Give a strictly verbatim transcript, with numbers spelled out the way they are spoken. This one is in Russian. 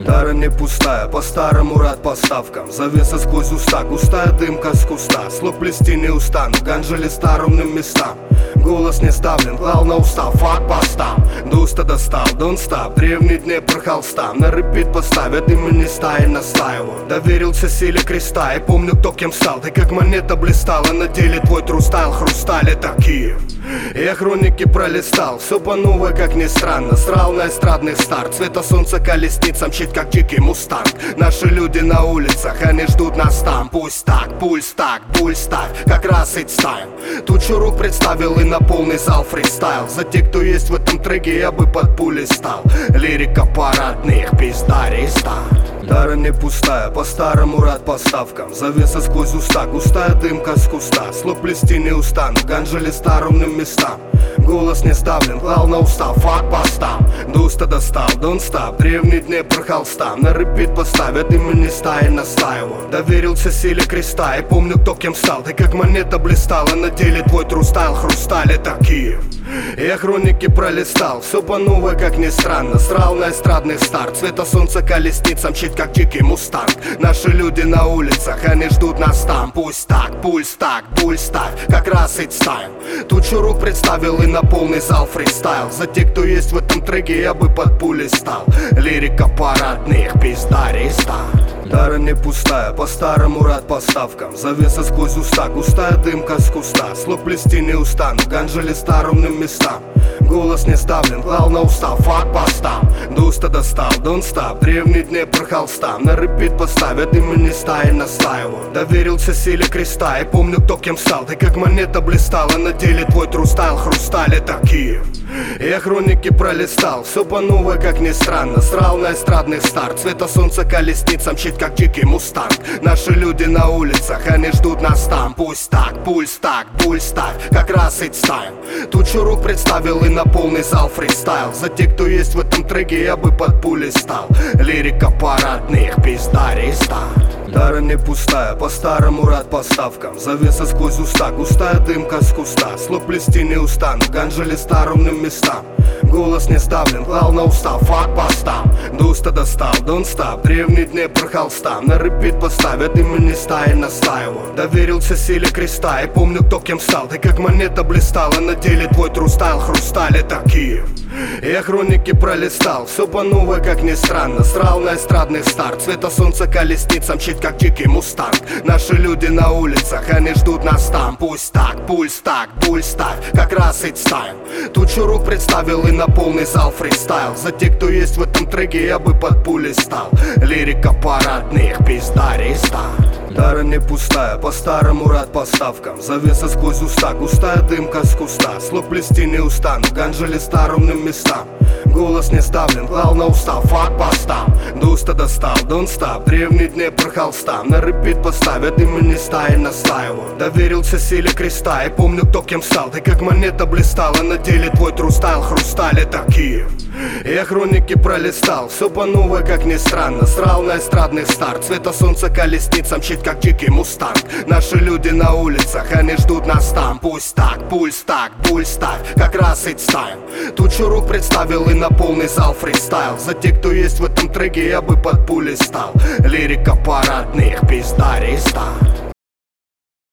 Тара не пустая, по-старому рад поставкам. Завеса сквозь уста, густая дымка с куста. Слов плести не устану, ганжели старумным местам. Голос не ставлен, клал на уста, факт постам. До уста достал, don't stop, древний Днепр холстам. На репит поставят, и мы не стаи настаиваю. Доверился силе креста и помню, кто кем стал. Ты как монета блистала, на деле твой true style хрусталь, это Киев. Я хроники пролистал, все по новой, как ни странно. Срал на эстрадный старт, цвета солнца колесница мчит, как дикий мустанг. Наши люди на улицах, они ждут нас там. Пусть так, пульс так, пульс так, как раз it's time. Тучу рук представил и на полный зал фристайл. За те, кто есть в этом треке, я бы под пулей стал. Лирика парадных, пизда рестарт. Тара не пустая, по-старому рад поставкам. Завеса сквозь уста, густая дымка с куста. Слов плести не устану, ганжели старумным местам. Голос не ставлен, клал на уста, факт постам. До уста достал, don't stop, древний Днепр холстам. На репит поставят, и мы не стаи настаиваю. Доверился силе креста и помню, кто кем стал. Ты как монета блистала, на деле твой true style хрусталь, это Киев. Я хроники пролистал, все по новой, как ни странно. Срал на эстрадный старт, цвета солнца колесница мчит, как дикий мустанг. Наши люди на улицах, они ждут нас там. Пусть так, пульс так, пульс так, как раз it's time. Тучу рук представил и на полный зал фристайл. За те, кто есть в этом треке, я бы под пулей стал. Лирика парадных, пизда рестарт. Тара не пустая, по-старому рад поставкам. Завеса сквозь уста, густая дымка с куста. Слов плести не устану, ганжели старумным местам. Голос не ставлен, клал на уста, факт постам. До уста достал, don't stop, древний Днепр холстам. На репит поставят, и мы не стаи настаиваю. Доверился силе креста и помню, кто кем стал. Ты как монета блистала, на деле твой true style хрусталь, это Киев. Я хроники пролистал, все по новой, как ни странно. Срал на эстрадный старт, цвета солнца колесница мчит, как дикий мустанг. Наши люди на улицах, они ждут нас там. Пусть так, пульс так, пульс так, как раз it's time. Тучу рук представил и на полный зал фристайл. За те, кто есть в этом треке, я бы под пулей стал. Лирика парадных, пизда рестарт. Тара не пустая, по-старому рад поставкам. Завеса сквозь уста, густая дымка с куста. Слов плести не устану, ганжели старумным местам. Голос не ставлен, клал на уста, факт постам. До уста достал, don't stop, древний Днепр холстам. На репит поставят, и мы не стаи настаиваю. Доверился силе креста и помню, кто кем стал. Ты как монета блистала, на деле твой true style хрусталь, это Киев. Я хроники пролистал, все по новой, как ни странно. Срал на эстрадный старт, цвета солнца колесница мчит, как дикий мустанг. Наши люди на улицах, они ждут нас там. Пусть так, пульс так, пульс так, как раз it's time. Тучу рук представил и на полный зал фристайл. За те, кто есть в этом треке, я бы под пулей стал. Лирика парадных, пизда рестарт. Тара не пустая, по-старому рад поставкам. Завеса сквозь уста, густая дымка с куста. Слов плести не устану, ганжели старумным местам. Голос не ставлен, клал на уста, факт постам. До уста достал, don't stop, древний Днепр холстам. На репит поставят, и мы не стаи настаиваю. Доверился силе креста и помню, кто кем стал. Ты как монета блистала, на деле твой true style хрусталь, это Киев. Я хроники пролистал, все по новой, как ни странно. Срал на эстрадный старт, цвета солнца колесница мчит, как дикий мустанг. Наши люди на улицах, они ждут нас там. Пусть так, пульс так, пульс так, как раз it's time. Тучу рук представил и на полный зал фристайл. За те, кто есть в этом треке, я бы под пулей стал. Лирика парадных, пизда рестарт.